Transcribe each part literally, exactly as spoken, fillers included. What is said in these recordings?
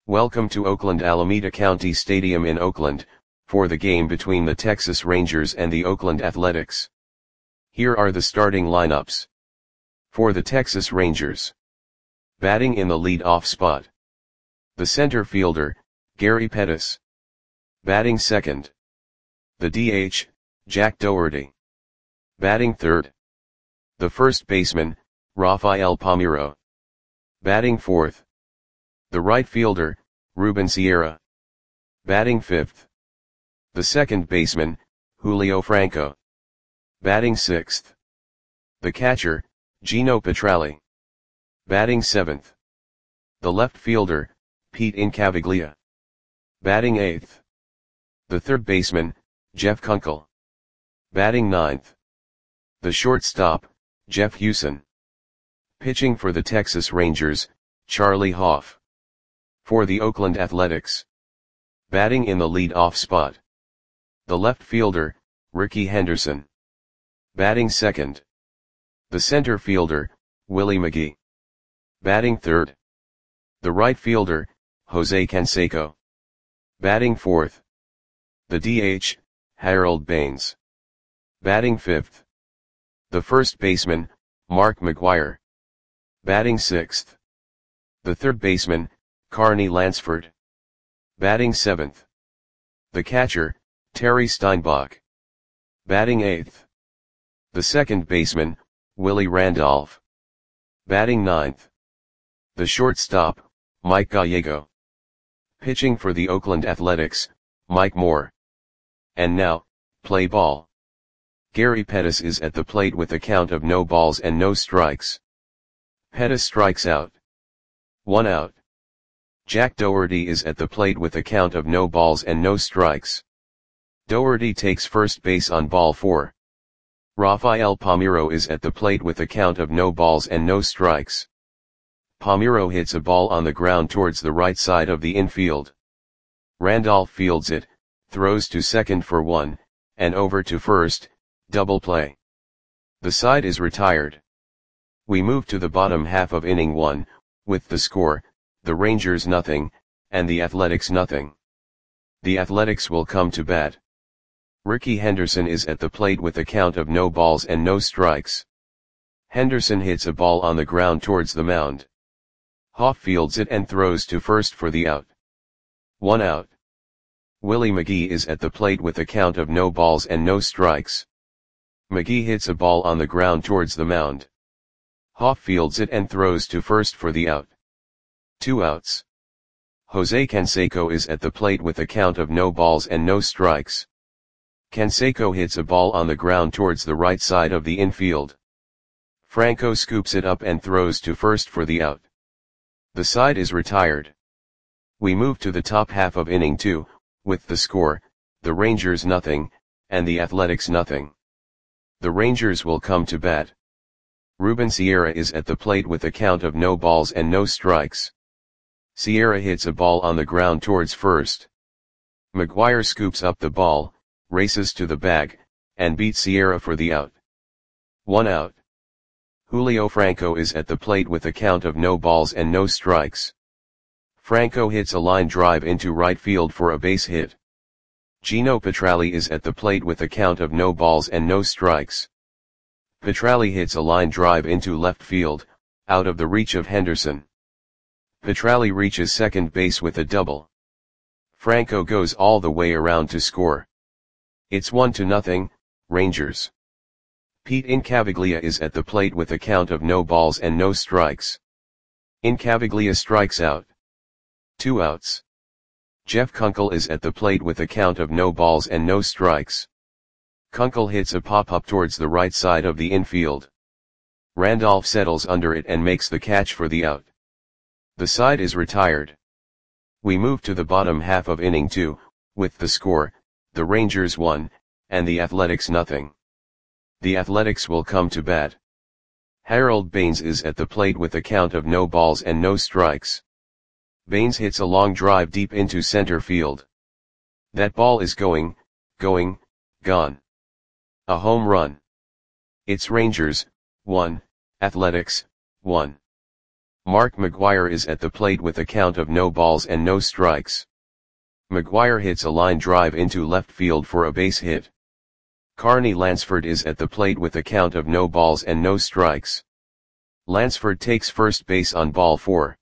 Welcome to Oakland Alameda County Stadium in Oakland, for the game between the Texas Rangers and the Oakland Athletics. Here are the starting lineups. For the Texas Rangers. Batting in the lead-off spot. The center fielder, Gary Pettis. Batting second. The D H, Jack Dougherty. Batting third. The first baseman, Rafael Palmeiro. Batting fourth. The right fielder, Ruben Sierra. Batting fifth. The second baseman, Julio Franco. Batting sixth. The catcher, Gino Petralli. Batting seventh. The left fielder, Pete Incaviglia. Batting eighth. The third baseman, Jeff Kunkel. Batting ninth. The shortstop, Jeff Hewson. Pitching for the Texas Rangers, Charlie Hoff. For the Oakland Athletics. Batting in the lead-off spot. The left fielder, Rickey Henderson. Batting second. The center fielder, Willie McGee. Batting third. The right fielder, Jose Canseco. Batting fourth. The D H, Harold Baines. Batting fifth. The first baseman, Mark McGwire. Batting sixth. The third baseman, Carney Lansford. Batting seventh. The catcher, Terry Steinbach. Batting eighth. The second baseman, Willie Randolph. Batting ninth. The shortstop, Mike Gallego. Pitching for the Oakland Athletics, Mike Moore. And now, play ball. Gary Pettis is at the plate with a count of no balls and no strikes. Pettis strikes out. One out. Jack Dougherty is at the plate with a count of no balls and no strikes. Dougherty takes first base on ball four. Rafael Palmeiro is at the plate with a count of no balls and no strikes. Palmeiro hits a ball on the ground towards the right side of the infield. Randolph fields it, throws to second for one, and over to first, double play. The side is retired. We move to the bottom half of inning one, with the score, the Rangers nothing, and the Athletics nothing. The Athletics will come to bat. Rickey Henderson is at the plate with a count of no balls and no strikes. Henderson hits a ball on the ground towards the mound. Hoff fields it and throws to first for the out. One out. Willie McGee is at the plate with a count of no balls and no strikes. McGee hits a ball on the ground towards the mound. Hoff fields it and throws to first for the out. Two outs. Jose Canseco is at the plate with a count of no balls and no strikes. Canseco hits a ball on the ground towards the right side of the infield. Franco scoops it up and throws to first for the out. The side is retired. We move to the top half of inning two, with the score, the Rangers nothing, and the Athletics nothing. The Rangers will come to bat. Ruben Sierra is at the plate with a count of no balls and no strikes. Sierra hits a ball on the ground towards first. McGwire scoops up the ball, races to the bag, and beats Sierra for the out. One out. Julio Franco is at the plate with a count of no balls and no strikes. Franco hits a line drive into right field for a base hit. Gino Petralli is at the plate with a count of no balls and no strikes. Petralli hits a line drive into left field, out of the reach of Henderson. Petralli reaches second base with a double. Franco goes all the way around to score. It's one to nothing, Rangers. Pete Incaviglia is at the plate with a count of no balls and no strikes. Incaviglia strikes out. Two outs. Jeff Kunkel is at the plate with a count of no balls and no strikes. Kunkel hits a pop-up towards the right side of the infield. Randolph settles under it and makes the catch for the out. The side is retired. We move to the bottom half of inning two, with the score, the Rangers one, and the Athletics nothing. The Athletics will come to bat. Harold Baines is at the plate with a count of no balls and no strikes. Baines hits a long drive deep into center field. That ball is going, going, gone. A home run. It's Rangers, one, Athletics, one. Mark McGuire is at the plate with a count of no balls and no strikes. McGuire hits a line drive into left field for a base hit. Carney Lansford is at the plate with a count of no balls and no strikes. Lansford takes first base on ball four.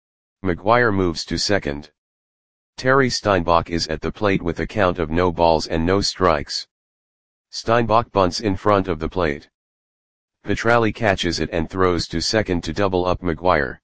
McGuire moves to second. Terry Steinbach is at the plate with a count of no balls and no strikes. Steinbach bunts in front of the plate. Petralli catches it and throws to second to double up McGuire.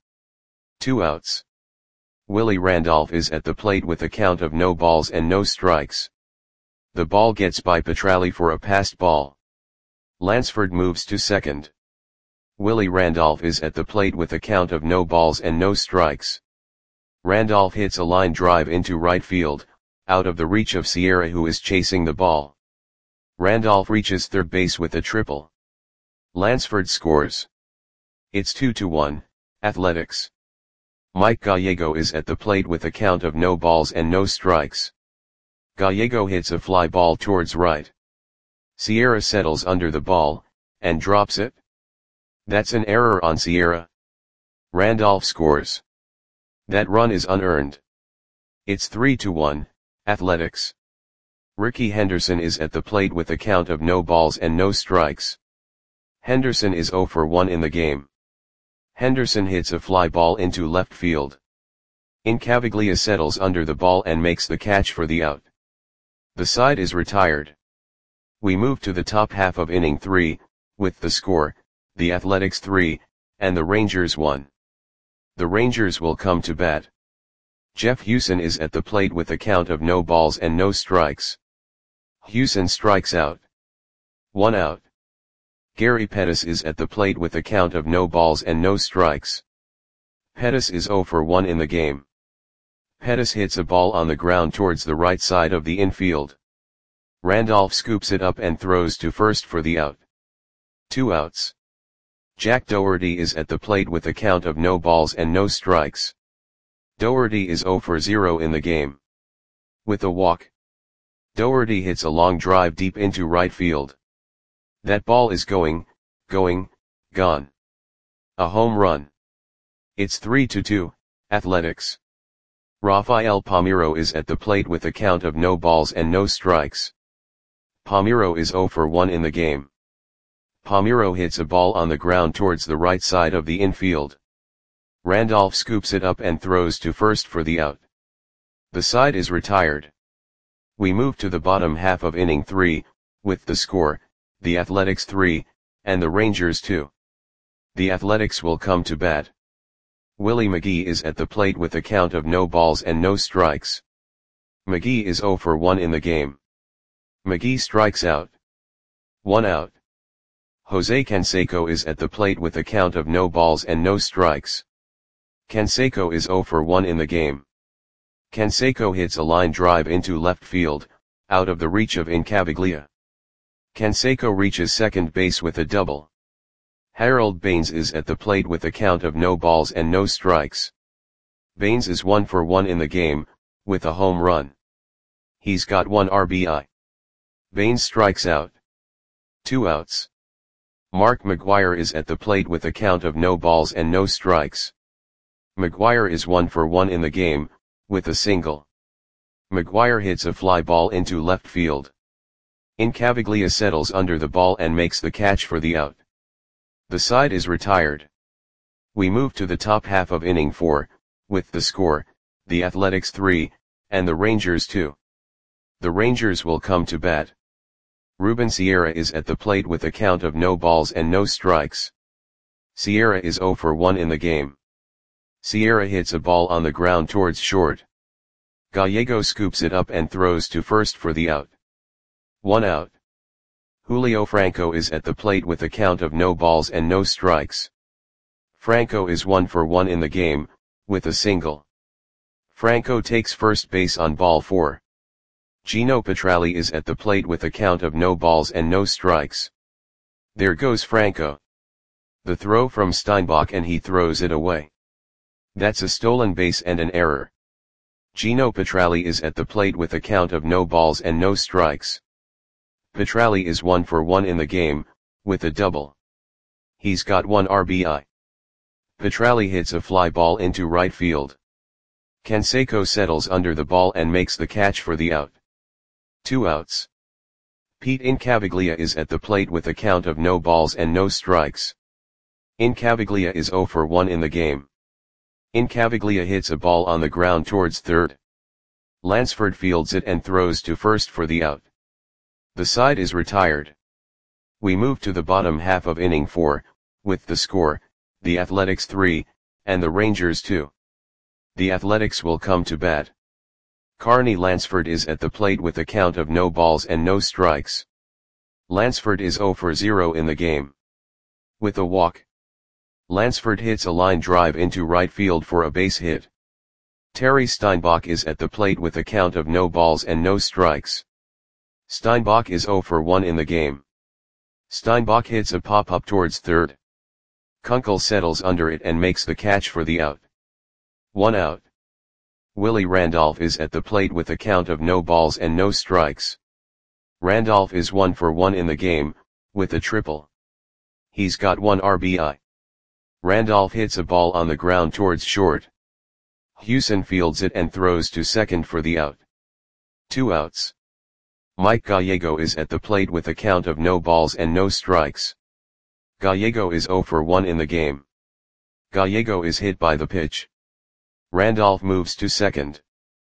Two outs. Willie Randolph is at the plate with a count of no balls and no strikes. The ball gets by Petralli for a passed ball. Lansford moves to second. Willie Randolph is at the plate with a count of no balls and no strikes. Randolph hits a line drive into right field, out of the reach of Sierra, who is chasing the ball. Randolph reaches third base with a triple. Lansford scores. It's two to one, Athletics. Mike Gallego is at the plate with a count of no balls and no strikes. Gallego hits a fly ball towards right. Sierra settles under the ball, and drops it. That's an error on Sierra. Randolph scores. That run is unearned. It's three to one, Athletics. Ricky Henderson is at the plate with a count of no balls and no strikes. Henderson is zero for one in the game. Henderson hits a fly ball into left field. Incaviglia settles under the ball and makes the catch for the out. The side is retired. We move to the top half of inning three, with the score, the Athletics three, and the Rangers one. The Rangers will come to bat. Jeff Hewson is at the plate with a count of no balls and no strikes. Hewson strikes out. One out. Gary Pettis is at the plate with a count of no balls and no strikes. Pettis is zero for one in the game. Pettis hits a ball on the ground towards the right side of the infield. Randolph scoops it up and throws to first for the out. Two outs. Jack Doherty is at the plate with a count of no balls and no strikes. Doherty is zero for zero in the game. With a walk. Doherty hits a long drive deep into right field. That ball is going, going, gone. A home run. It's three to two, Athletics. Rafael Palmeiro is at the plate with a count of no balls and no strikes. Palmeiro is zero for one in the game. Palmeiro hits a ball on the ground towards the right side of the infield. Randolph scoops it up and throws to first for the out. The side is retired. We move to the bottom half of inning three, with the score, the Athletics three, and the Rangers two. The Athletics will come to bat. Willie McGee is at the plate with a count of no balls and no strikes. McGee is zero for one in the game. McGee strikes out. One out. Jose Canseco is at the plate with a count of no balls and no strikes. Canseco is zero for one in the game. Canseco hits a line drive into left field, out of the reach of Incaviglia. Canseco reaches second base with a double. Harold Baines is at the plate with a count of no balls and no strikes. Baines is one for one in the game, with a home run. He's got one R B I. Baines strikes out. Two outs. Mark McGuire is at the plate with a count of no balls and no strikes. McGuire is one for one in the game, with a single. McGuire hits a fly ball into left field. Incaviglia settles under the ball and makes the catch for the out. The side is retired. We move to the top half of inning four, with the score, the Athletics three, and the Rangers two. The Rangers will come to bat. Ruben Sierra is at the plate with a count of no balls and no strikes. Sierra is zero for one in the game. Sierra hits a ball on the ground towards short. Gallego scoops it up and throws to first for the out. One out. Julio Franco is at the plate with a count of no balls and no strikes. Franco is one for one in the game, with a single. Franco takes first base on ball four. Gino Petralli is at the plate with a count of no balls and no strikes. There goes Franco. The throw from Steinbach and he throws it away. That's a stolen base and an error. Gino Petralli is at the plate with a count of no balls and no strikes. Petralli is one for one in the game, with a double. He's got one R B I. Petralli hits a fly ball into right field. Canseco settles under the ball and makes the catch for the out. Two outs. Pete Incaviglia is at the plate with a count of no balls and no strikes. Incaviglia is zero for one in the game. Incaviglia hits a ball on the ground towards third. Lansford fields it and throws to first for the out. The side is retired. We move to the bottom half of inning four, with the score, the Athletics three, and the Rangers two. The Athletics will come to bat. Carney Lansford is at the plate with a count of no balls and no strikes. Lansford is zero for zero in the game. With a walk, Lansford hits a line drive into right field for a base hit. Terry Steinbach is at the plate with a count of no balls and no strikes. Steinbach is zero for one in the game. Steinbach hits a pop-up towards third. Kunkel settles under it and makes the catch for the out. One out. Willie Randolph is at the plate with a count of no balls and no strikes. Randolph is one for one in the game, with a triple. He's got one R B I. Randolph hits a ball on the ground towards short. Hewson fields it and throws to second for the out. Two outs. Mike Gallego is at the plate with a count of no balls and no strikes. Gallego is zero for one in the game. Gallego is hit by the pitch. Randolph moves to second.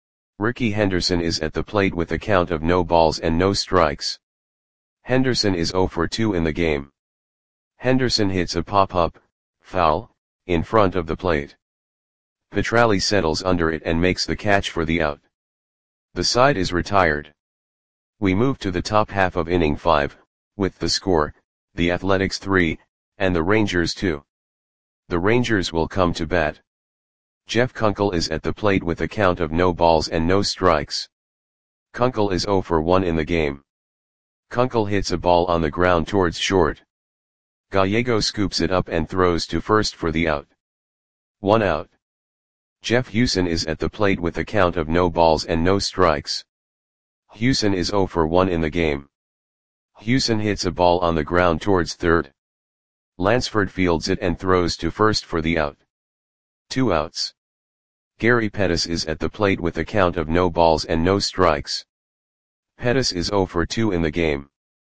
Ricky Henderson is at the plate with a count of no balls and no strikes. Henderson is zero for two in the game. Henderson hits a pop-up, foul, in front of the plate. Petralli settles under it and makes the catch for the out. The side is retired. We move to the top half of inning five, with the score, the Athletics three, and the Rangers two. The Rangers will come to bat. Jeff Kunkel is at the plate with a count of no balls and no strikes. Kunkel is zero for one in the game. Kunkel hits a ball on the ground towards short. Gallego scoops it up and throws to first for the out. One out. Jeff Hewson is at the plate with a count of no balls and no strikes. Hewson is zero for one in the game. Hewson hits a ball on the ground towards third. Lansford fields it and throws to first for the out. Two outs. Gary Pettis is at the plate with a count of no balls and no strikes. Pettis is zero for two in the game.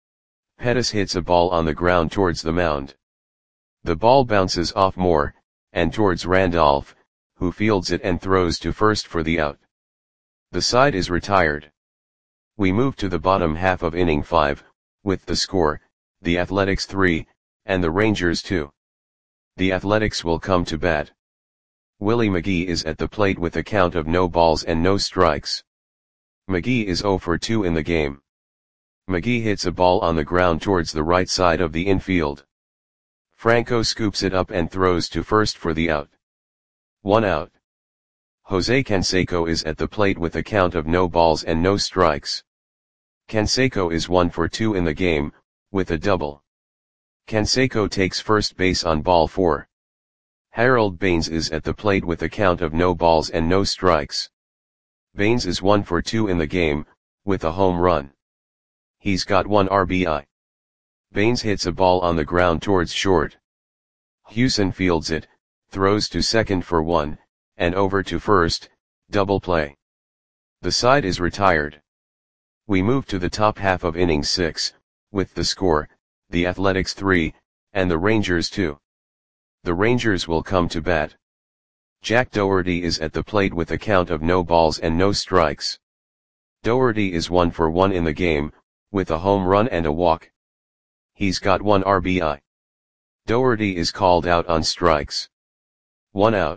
Pettis hits a ball on the ground towards the mound. The ball bounces off Moore, and towards Randolph, who fields it and throws to first for the out. The side is retired. We move to the bottom half of inning five, with the score, the Athletics three, and the Rangers two. The Athletics will come to bat. Willie McGee is at the plate with a count of no balls and no strikes. McGee is zero for two in the game. McGee hits a ball on the ground towards the right side of the infield. Franco scoops it up and throws to first for the out. One out. Jose Canseco is at the plate with a count of no balls and no strikes. Canseco is one for two in the game, with a double. Canseco takes first base on ball four. Harold Baines is at the plate with a count of no balls and no strikes. Baines is one for two in the game, with a home run. He's got one R B I. Baines hits a ball on the ground towards short. Hewson fields it, throws to second for one, and over to first, double play. The side is retired. We move to the top half of inning six, with the score, the Athletics three, and the Rangers two. The Rangers will come to bat. Jack Doherty is at the plate with a count of no balls and no strikes. Doherty is one for one in the game, with a home run and a walk. He's got one R B I. Doherty is called out on strikes. One out.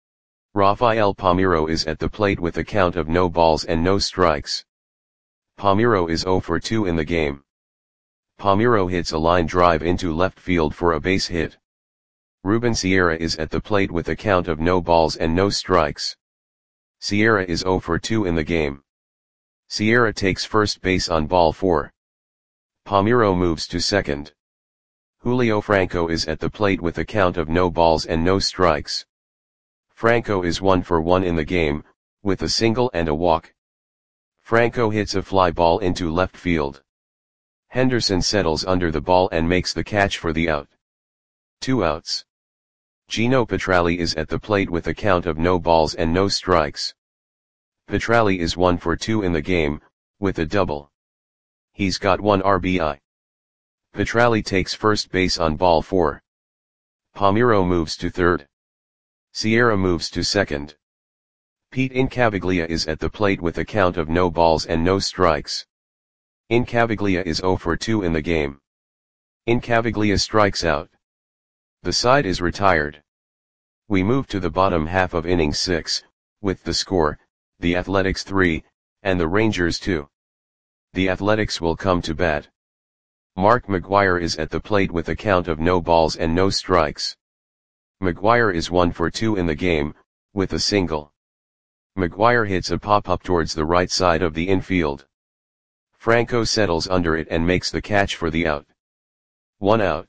Rafael Palmeiro is at the plate with a count of no balls and no strikes. Palmeiro is zero for two in the game. Palmeiro hits a line drive into left field for a base hit. Ruben Sierra is at the plate with a count of no balls and no strikes. Sierra is zero for two in the game. Sierra takes first base on ball four. Palmeiro moves to second. Julio Franco is at the plate with a count of no balls and no strikes. Franco is one for one in the game, with a single and a walk. Franco hits a fly ball into left field. Henderson settles under the ball and makes the catch for the out. Two outs. Gino Petralli is at the plate with a count of no balls and no strikes. Petralli is one for two in the game, with a double. He's got one R B I. Petralli takes first base on ball four. Palmeiro moves to third. Sierra moves to second. Pete Incaviglia is at the plate with a count of no balls and no strikes. Incaviglia is zero for two in the game. Incaviglia strikes out. The side is retired. We move to the bottom half of inning six, with the score, the Athletics three, and the Rangers two. The Athletics will come to bat. Mark McGwire is at the plate with a count of no balls and no strikes. McGwire is one for two in the game, with a single. McGwire hits a pop-up towards the right side of the infield. Franco settles under it and makes the catch for the out. One out.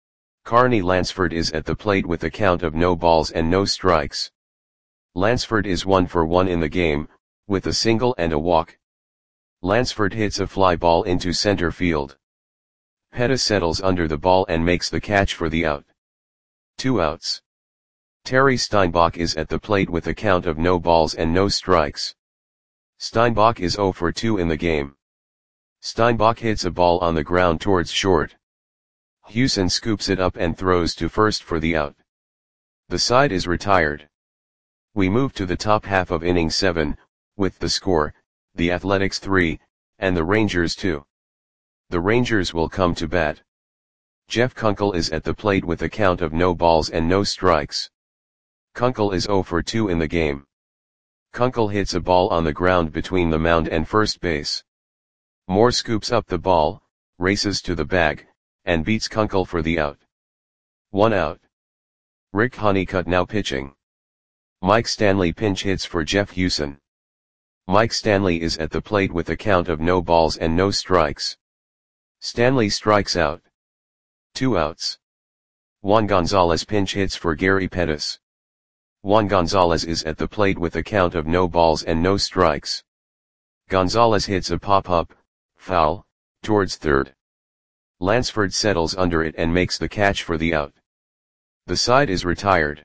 Carney Lansford is at the plate with a count of no balls and no strikes. Lansford is one for one in the game, with a single and a walk. Lansford hits a fly ball into center field. Pettis settles under the ball and makes the catch for the out. Two outs. Terry Steinbach is at the plate with a count of no balls and no strikes. Steinbach is zero for two in the game. Steinbach hits a ball on the ground towards short. Hewson scoops it up and throws to first for the out. The side is retired. We move to the top half of inning seven, with the score, the Athletics three, and the Rangers two. The Rangers will come to bat. Jeff Kunkel is at the plate with a count of no balls and no strikes. Kunkel is zero for two in the game. Kunkel hits a ball on the ground between the mound and first base. Moore scoops up the ball, races to the bag, and beats Kunkel for the out. One out. Rick Honeycutt now pitching. Mike Stanley pinch hits for Jeff Hewson. Mike Stanley is at the plate with a count of no balls and no strikes. Stanley strikes out. Two outs. Juan Gonzalez pinch hits for Gary Pettis. Juan Gonzalez is at the plate with a count of no balls and no strikes. Gonzalez hits a pop-up, foul, towards third. Lansford settles under it and makes the catch for the out. The side is retired.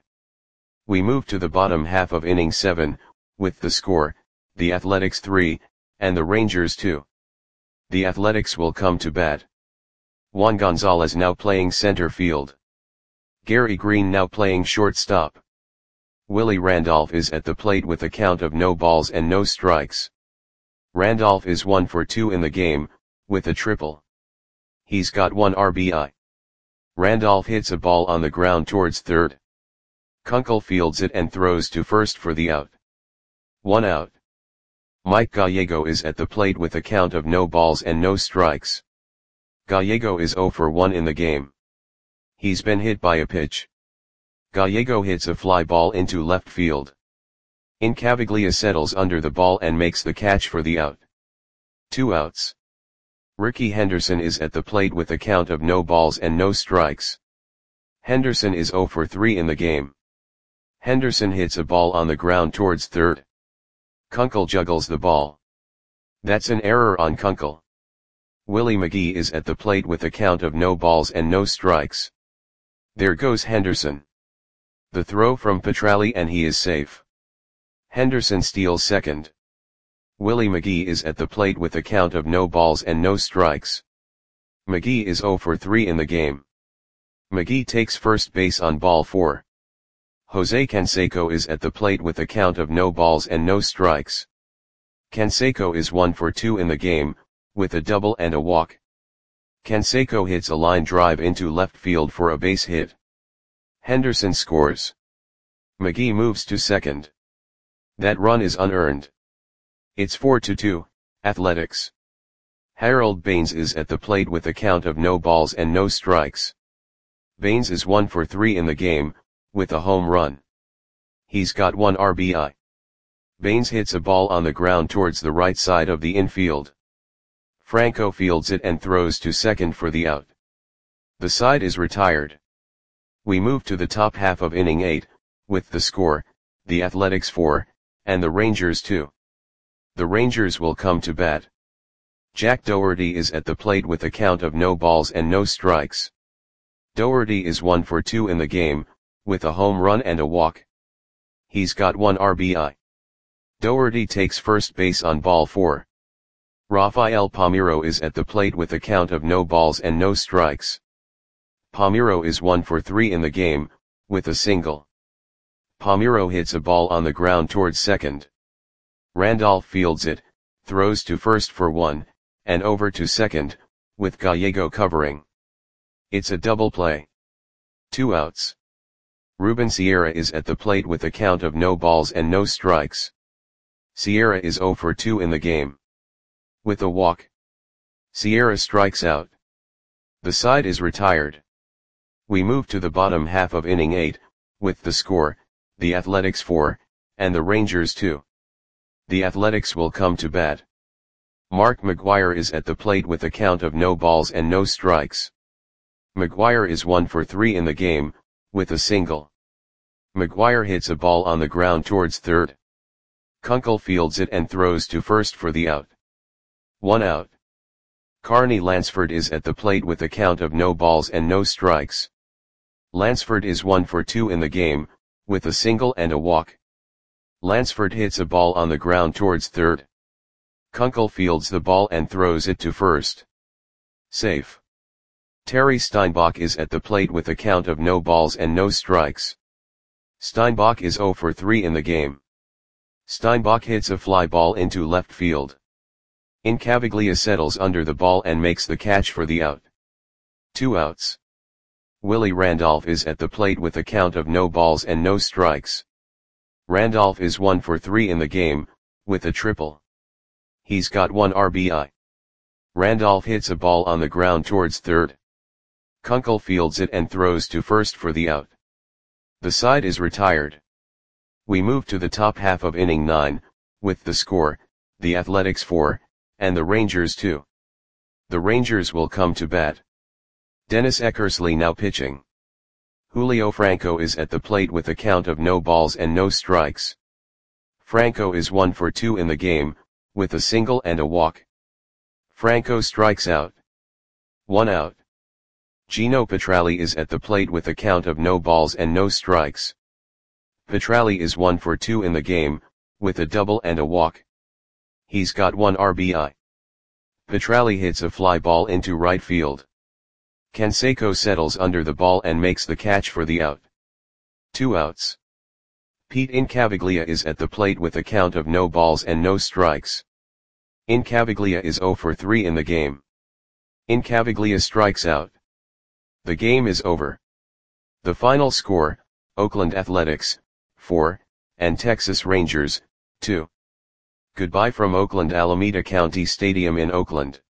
We move to the bottom half of inning seven, with the score, the Athletics three, and the Rangers two. The Athletics will come to bat. Juan Gonzalez now playing center field. Gary Green now playing shortstop. Willie Randolph is at the plate with a count of no balls and no strikes. Randolph is one for two in the game, with a triple. He's got one R B I. Randolph hits a ball on the ground towards third. Kunkel fields it and throws to first for the out. One out. Mike Gallego is at the plate with a count of no balls and no strikes. Gallego is zero for one in the game. He's been hit by a pitch. Gallego hits a fly ball into left field. Incaviglia settles under the ball and makes the catch for the out. Two outs. Ricky Henderson is at the plate with a count of no balls and no strikes. Henderson is zero for three in the game. Henderson hits a ball on the ground towards third. Kunkel juggles the ball. That's an error on Kunkel. Willie McGee is at the plate with a count of no balls and no strikes. There goes Henderson. The throw from Petralli and he is safe. Henderson steals second. Willie McGee is at the plate with a count of no balls and no strikes. McGee is zero for three in the game. McGee takes first base on ball four. Jose Canseco is at the plate with a count of no balls and no strikes. Canseco is one for two in the game, with a double and a walk. Canseco hits a line drive into left field for a base hit. Henderson scores. McGee moves to second. That run is unearned. It's four to two, Athletics. Harold Baines is at the plate with a count of no balls and no strikes. Baines is one for three in the game, with a home run. He's got one R B I. Baines hits a ball on the ground towards the right side of the infield. Franco fields it and throws to second for the out. The side is retired. We move to the top half of inning eight, with the score, the Athletics four, and the Rangers two. The Rangers will come to bat. Jack Doherty is at the plate with a count of no balls and no strikes. Doherty is one for two in the game, with a home run and a walk. He's got one R B I. Doherty takes first base on ball four. Rafael Palmeiro is at the plate with a count of no balls and no strikes. Palmeiro is one for three in the game, with a single. Palmeiro hits a ball on the ground towards second. Randolph fields it, throws to first for one, and over to second, with Gallego covering. It's a double play. Two outs. Ruben Sierra is at the plate with a count of no balls and no strikes. Sierra is zero for two in the game. With a walk. Sierra strikes out. The side is retired. We move to the bottom half of inning eight, with the score, the Athletics four, and the Rangers two. The Athletics will come to bat. Mark McGwire is at the plate with a count of no balls and no strikes. McGwire is one for three in the game, with a single. McGwire hits a ball on the ground towards third. Kunkel fields it and throws to first for the out. One out. Carney Lansford is at the plate with a count of no balls and no strikes. Lansford is one for two in the game, with a single and a walk. Lansford hits a ball on the ground towards third. Kunkel fields the ball and throws it to first. Safe. Terry Steinbach is at the plate with a count of no balls and no strikes. Steinbach is zero for three in the game. Steinbach hits a fly ball into left field. Incaviglia settles under the ball and makes the catch for the out. Two outs. Willie Randolph is at the plate with a count of no balls and no strikes. Randolph is one for three in the game, with a triple. He's got one R B I. Randolph hits a ball on the ground towards third. Kunkel fields it and throws to first for the out. The side is retired. We move to the top half of inning nine, with the score, the Athletics four, and the Rangers two. The Rangers will come to bat. Dennis Eckersley now pitching. Julio Franco is at the plate with a count of no balls and no strikes. Franco is one for two in the game, with a single and a walk. Franco strikes out. One out. Gino Petralli is at the plate with a count of no balls and no strikes. Petralli is one for two in the game, with a double and a walk. He's got one R B I. Petralli hits a fly ball into right field. Canseco settles under the ball and makes the catch for the out. Two outs. Pete Incaviglia is at the plate with a count of no balls and no strikes. Incaviglia is zero for three in the game. Incaviglia strikes out. The game is over. The final score, Oakland Athletics, four, and Texas Rangers, two. Goodbye from Oakland Alameda County Stadium in Oakland.